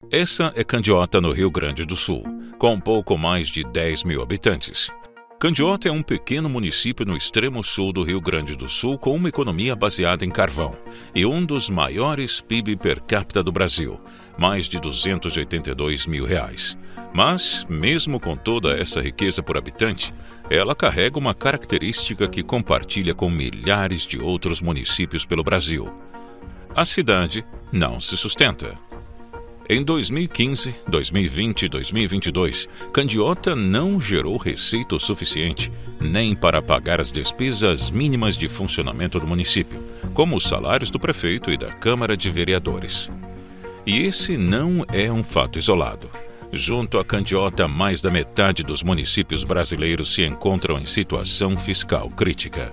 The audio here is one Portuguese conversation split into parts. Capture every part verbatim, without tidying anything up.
Essa é Candiota, no Rio Grande do Sul, com pouco mais de dez mil habitantes. Candiota é um pequeno município no extremo sul do Rio Grande do Sul com uma economia baseada em carvão e um dos maiores P I B per capita do Brasil, mais de duzentos e oitenta e dois mil reais. Mas, mesmo com toda essa riqueza por habitante, ela carrega uma característica que compartilha com milhares de outros municípios pelo Brasil. A cidade não se sustenta. Em dois mil e quinze, dois mil e vinte e dois mil e vinte e dois, Candiota não gerou receita o suficiente nem para pagar as despesas mínimas de funcionamento do município, como os salários do prefeito e da Câmara de Vereadores. E esse não é um fato isolado. Junto a Candiota, mais da metade dos municípios brasileiros se encontram em situação fiscal crítica.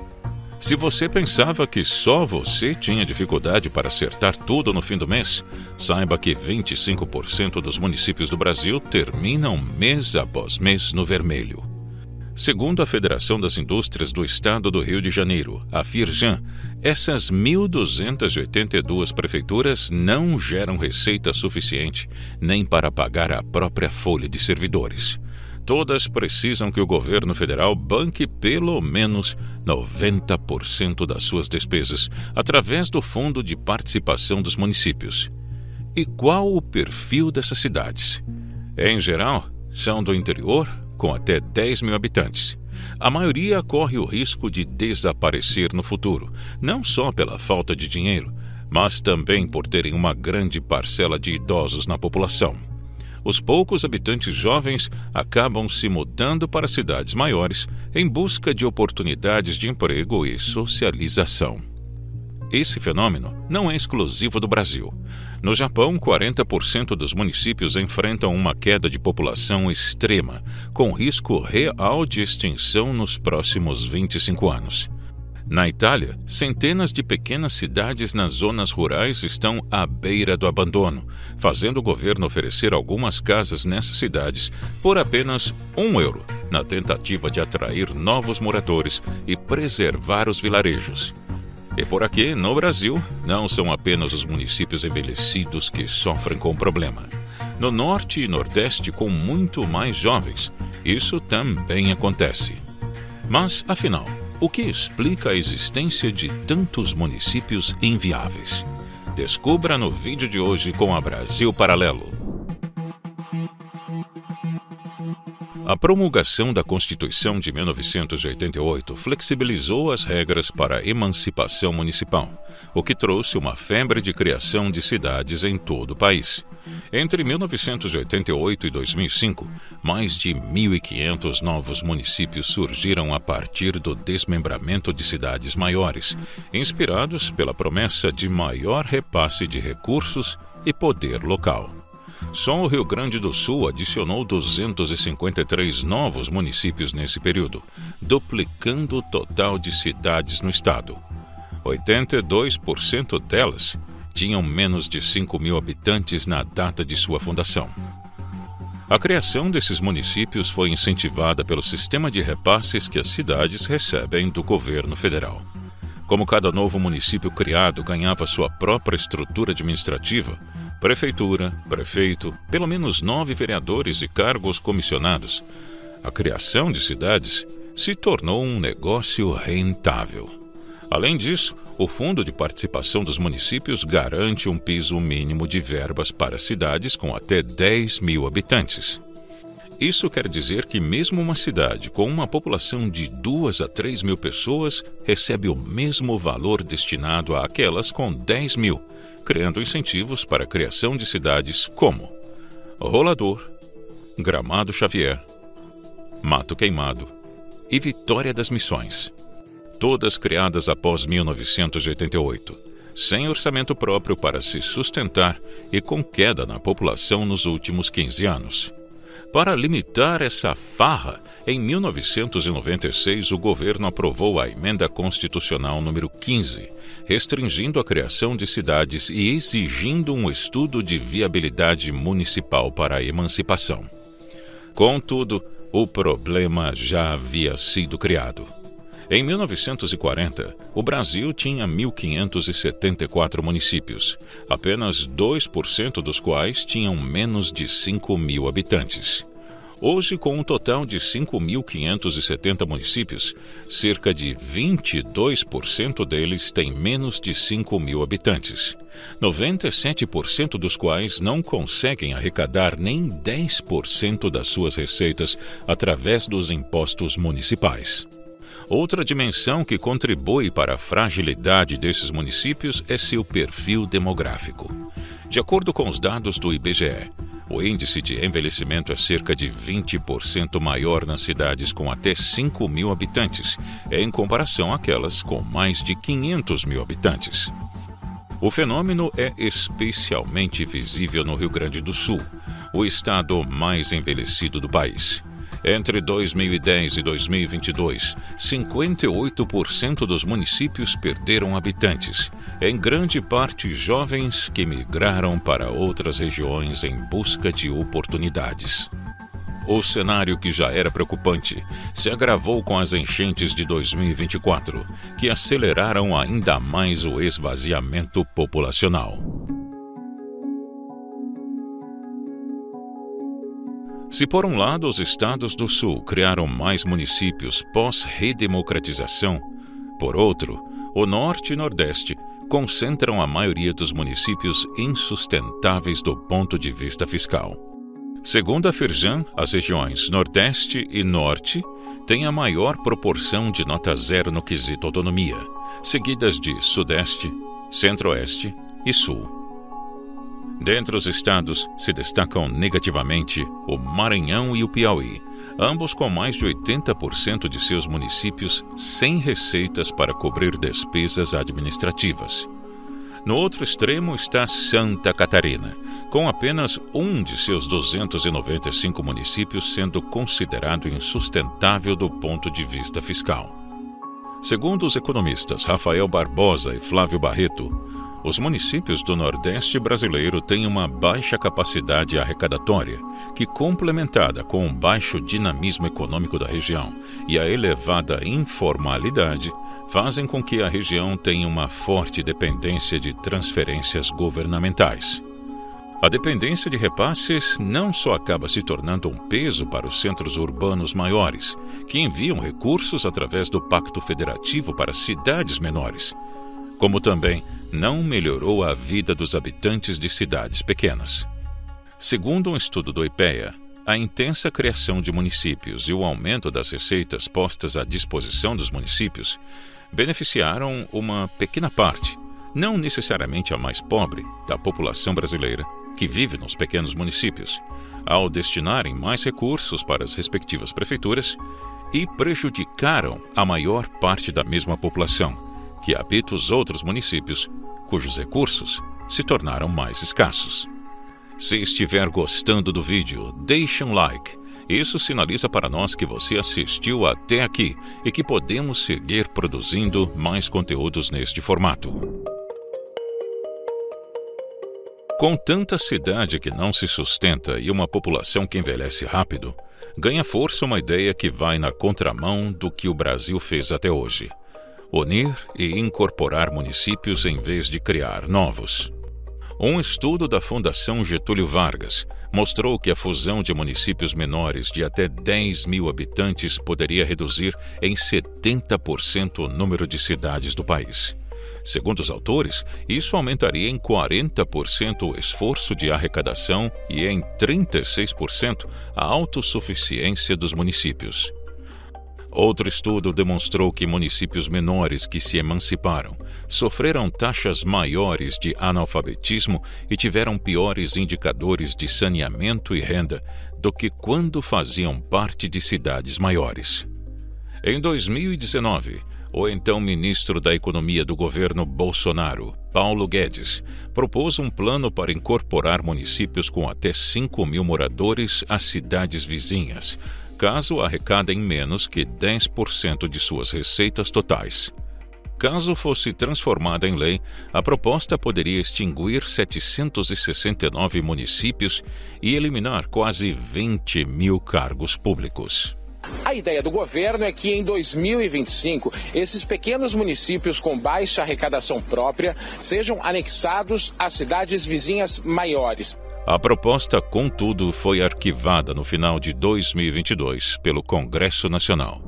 Se você pensava que só você tinha dificuldade para acertar tudo no fim do mês, saiba que vinte e cinco por cento dos municípios do Brasil terminam mês após mês no vermelho. Segundo a Federação das Indústrias do Estado do Rio de Janeiro, a Firjan, essas mil duzentas e oitenta e duas prefeituras não geram receita suficiente nem para pagar a própria folha de servidores. Todas precisam que o governo federal banque pelo menos noventa por cento das suas despesas através do Fundo de Participação dos Municípios. E qual o perfil dessas cidades? Em geral, são do interior, com até dez mil habitantes. A maioria corre o risco de desaparecer no futuro, não só pela falta de dinheiro, mas também por terem uma grande parcela de idosos na população. Os poucos habitantes jovens acabam se mudando para cidades maiores em busca de oportunidades de emprego e socialização. Esse fenômeno não é exclusivo do Brasil. No Japão, quarenta por cento dos municípios enfrentam uma queda de população extrema, com risco real de extinção nos próximos vinte e cinco anos. Na Itália, centenas de pequenas cidades nas zonas rurais estão à beira do abandono, fazendo o governo oferecer algumas casas nessas cidades por apenas um euro, na tentativa de atrair novos moradores e preservar os vilarejos. E por aqui, no Brasil, não são apenas os municípios envelhecidos que sofrem com o problema. No Norte e Nordeste, com muito mais jovens, isso também acontece. Mas, afinal, o que explica a existência de tantos municípios inviáveis? Descubra no vídeo de hoje com a Brasil Paralelo. A promulgação da Constituição de mil novecentos e oitenta e oito flexibilizou as regras para a emancipação municipal, o que trouxe uma febre de criação de cidades em todo o país. Entre mil novecentos e oitenta e oito e dois mil e cinco, mais de mil e quinhentos novos municípios surgiram a partir do desmembramento de cidades maiores, inspirados pela promessa de maior repasse de recursos e poder local. Só o Rio Grande do Sul adicionou duzentos e cinquenta e três novos municípios nesse período, duplicando o total de cidades no estado. oitenta e dois por cento delas tinham menos de cinco mil habitantes na data de sua fundação. A criação desses municípios foi incentivada pelo sistema de repasses que as cidades recebem do governo federal. Como cada novo município criado ganhava sua própria estrutura administrativa, prefeitura, prefeito, pelo menos nove vereadores e cargos comissionados, a criação de cidades se tornou um negócio rentável. Além disso, o Fundo de Participação dos Municípios garante um piso mínimo de verbas para cidades com até dez mil habitantes. Isso quer dizer que mesmo uma cidade com uma população de duas a três mil pessoas recebe o mesmo valor destinado àquelas com dez mil, criando incentivos para a criação de cidades como Rolador, Gramado Xavier, Mato Queimado e Vitória das Missões. Todas criadas após mil novecentos e oitenta e oito, sem orçamento próprio para se sustentar e com queda na população nos últimos quinze anos. Para limitar essa farra, em mil novecentos e noventa e seis o governo aprovou a Emenda Constitucional número quinze, restringindo a criação de cidades e exigindo um estudo de viabilidade municipal para a emancipação. Contudo, o problema já havia sido criado. Em mil novecentos e quarenta, o Brasil tinha mil quinhentos e setenta e quatro municípios, apenas dois por cento dos quais tinham menos de cinco mil habitantes. Hoje, com um total de cinco mil quinhentos e setenta municípios, cerca de vinte e dois por cento deles têm menos de cinco mil habitantes, noventa e sete por cento dos quais não conseguem arrecadar nem dez por cento das suas receitas através dos impostos municipais. Outra dimensão que contribui para a fragilidade desses municípios é seu perfil demográfico. De acordo com os dados do I B G E, o índice de envelhecimento é cerca de vinte por cento maior nas cidades com até cinco mil habitantes, em comparação àquelas com mais de quinhentos mil habitantes. O fenômeno é especialmente visível no Rio Grande do Sul, o estado mais envelhecido do país. Entre dois mil e dez e dois mil e vinte e dois, cinquenta e oito por cento dos municípios perderam habitantes, em grande parte jovens que migraram para outras regiões em busca de oportunidades. O cenário, que já era preocupante, se agravou com as enchentes de dois mil e vinte e quatro, que aceleraram ainda mais o esvaziamento populacional. Se por um lado os estados do Sul criaram mais municípios pós-redemocratização, por outro, o Norte e Nordeste concentram a maioria dos municípios insustentáveis do ponto de vista fiscal. Segundo a Firjan, as regiões Nordeste e Norte têm a maior proporção de nota zero no quesito autonomia, seguidas de Sudeste, Centro-Oeste e Sul. Dentre os estados, se destacam negativamente o Maranhão e o Piauí, ambos com mais de oitenta por cento de seus municípios sem receitas para cobrir despesas administrativas. No outro extremo está Santa Catarina, com apenas um de seus duzentos e noventa e cinco municípios sendo considerado insustentável do ponto de vista fiscal. Segundo os economistas Rafael Barbosa e Flávio Barreto, os municípios do Nordeste brasileiro têm uma baixa capacidade arrecadatória, que, complementada com o baixo dinamismo econômico da região e a elevada informalidade, fazem com que a região tenha uma forte dependência de transferências governamentais. A dependência de repasses não só acaba se tornando um peso para os centros urbanos maiores, que enviam recursos através do Pacto Federativo para cidades menores, como também não melhorou a vida dos habitantes de cidades pequenas. Segundo um estudo do IPEA, a intensa criação de municípios e o aumento das receitas postas à disposição dos municípios beneficiaram uma pequena parte, não necessariamente a mais pobre, da população brasileira que vive nos pequenos municípios, ao destinarem mais recursos para as respectivas prefeituras, e prejudicaram a maior parte da mesma população, que habita os outros municípios, cujos recursos se tornaram mais escassos. Se estiver gostando do vídeo, deixe um like. Isso sinaliza para nós que você assistiu até aqui e que podemos seguir produzindo mais conteúdos neste formato. Com tanta cidade que não se sustenta e uma população que envelhece rápido, ganha força uma ideia que vai na contramão do que o Brasil fez até hoje: unir e incorporar municípios em vez de criar novos. Um estudo da Fundação Getúlio Vargas mostrou que a fusão de municípios menores de até dez mil habitantes poderia reduzir em setenta por cento o número de cidades do país. Segundo os autores, isso aumentaria em quarenta por cento o esforço de arrecadação e em trinta e seis por cento a autossuficiência dos municípios. Outro estudo demonstrou que municípios menores que se emanciparam sofreram taxas maiores de analfabetismo e tiveram piores indicadores de saneamento e renda do que quando faziam parte de cidades maiores. Em dois mil e dezenove, o então ministro da Economia do governo Bolsonaro, Paulo Guedes, propôs um plano para incorporar municípios com até cinco mil moradores às cidades vizinhas, caso arrecadem menos que dez por cento de suas receitas totais. Caso fosse transformada em lei, a proposta poderia extinguir setecentos e sessenta e nove municípios e eliminar quase vinte mil cargos públicos. A ideia do governo é que em dois mil e vinte e cinco, esses pequenos municípios com baixa arrecadação própria sejam anexados às cidades vizinhas maiores. A proposta, contudo, foi arquivada no final de dois mil e vinte e dois pelo Congresso Nacional.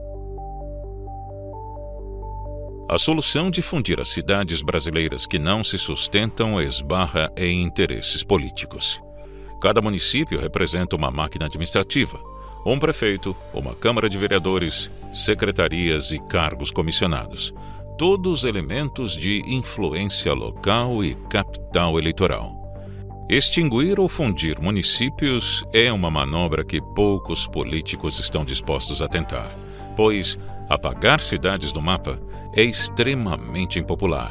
A solução de fundir as cidades brasileiras que não se sustentam esbarra em interesses políticos. Cada município representa uma máquina administrativa, um prefeito, uma Câmara de Vereadores, secretarias e cargos comissionados, todos elementos de influência local e capital eleitoral. Extinguir ou fundir municípios é uma manobra que poucos políticos estão dispostos a tentar, pois apagar cidades do mapa é extremamente impopular,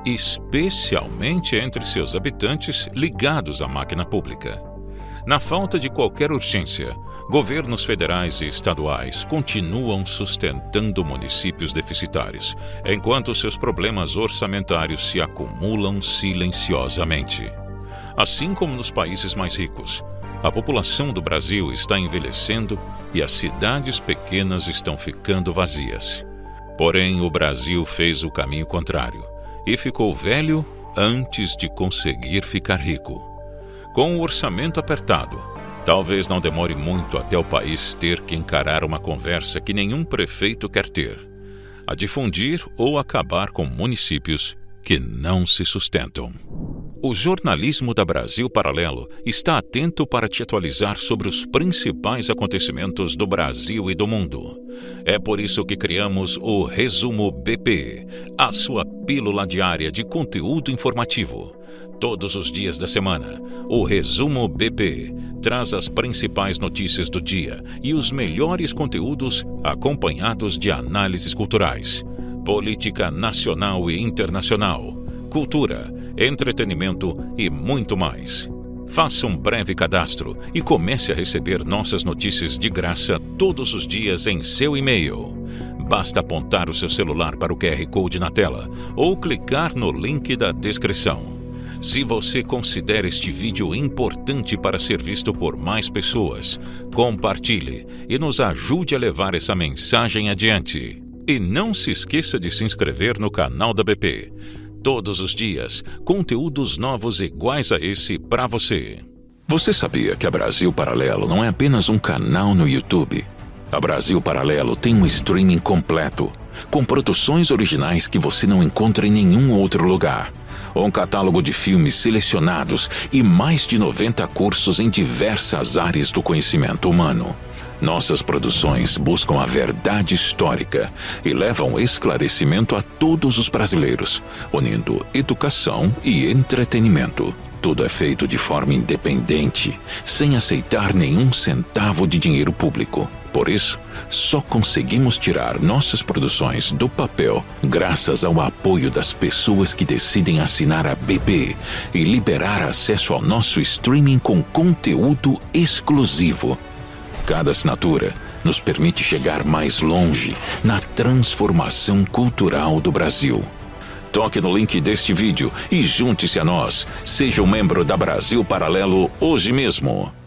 especialmente entre seus habitantes ligados à máquina pública. Na falta de qualquer urgência, governos federais e estaduais continuam sustentando municípios deficitários, enquanto seus problemas orçamentários se acumulam silenciosamente. Assim como nos países mais ricos, a população do Brasil está envelhecendo e as cidades pequenas estão ficando vazias. Porém, o Brasil fez o caminho contrário e ficou velho antes de conseguir ficar rico. Com o orçamento apertado, talvez não demore muito até o país ter que encarar uma conversa que nenhum prefeito quer ter: a de fundir ou acabar com municípios que não se sustentam. O jornalismo da Brasil Paralelo está atento para te atualizar sobre os principais acontecimentos do Brasil e do mundo. É por isso que criamos o Resumo B P, a sua pílula diária de conteúdo informativo. Todos os dias da semana, o Resumo B P traz as principais notícias do dia e os melhores conteúdos acompanhados de análises culturais, política nacional e internacional, cultura, entretenimento e muito mais. Faça um breve cadastro e comece a receber nossas notícias de graça todos os dias em seu e-mail. Basta apontar o seu celular para o Q R Code na tela ou clicar no link da descrição. Se você considera este vídeo importante para ser visto por mais pessoas, compartilhe e nos ajude a levar essa mensagem adiante. E não se esqueça de se inscrever no canal da B P. Todos os dias, conteúdos novos iguais a esse para você. Você sabia que a Brasil Paralelo não é apenas um canal no YouTube? A Brasil Paralelo tem um streaming completo, com produções originais que você não encontra em nenhum outro lugar. Um catálogo de filmes selecionados e mais de noventa cursos em diversas áreas do conhecimento humano. Nossas produções buscam a verdade histórica e levam esclarecimento a todos os brasileiros, unindo educação e entretenimento. Tudo é feito de forma independente, sem aceitar nenhum centavo de dinheiro público. Por isso, só conseguimos tirar nossas produções do papel graças ao apoio das pessoas que decidem assinar a B P e liberar acesso ao nosso streaming com conteúdo exclusivo. Cada assinatura nos permite chegar mais longe na transformação cultural do Brasil. Toque no link deste vídeo e junte-se a nós. Seja um membro da Brasil Paralelo hoje mesmo.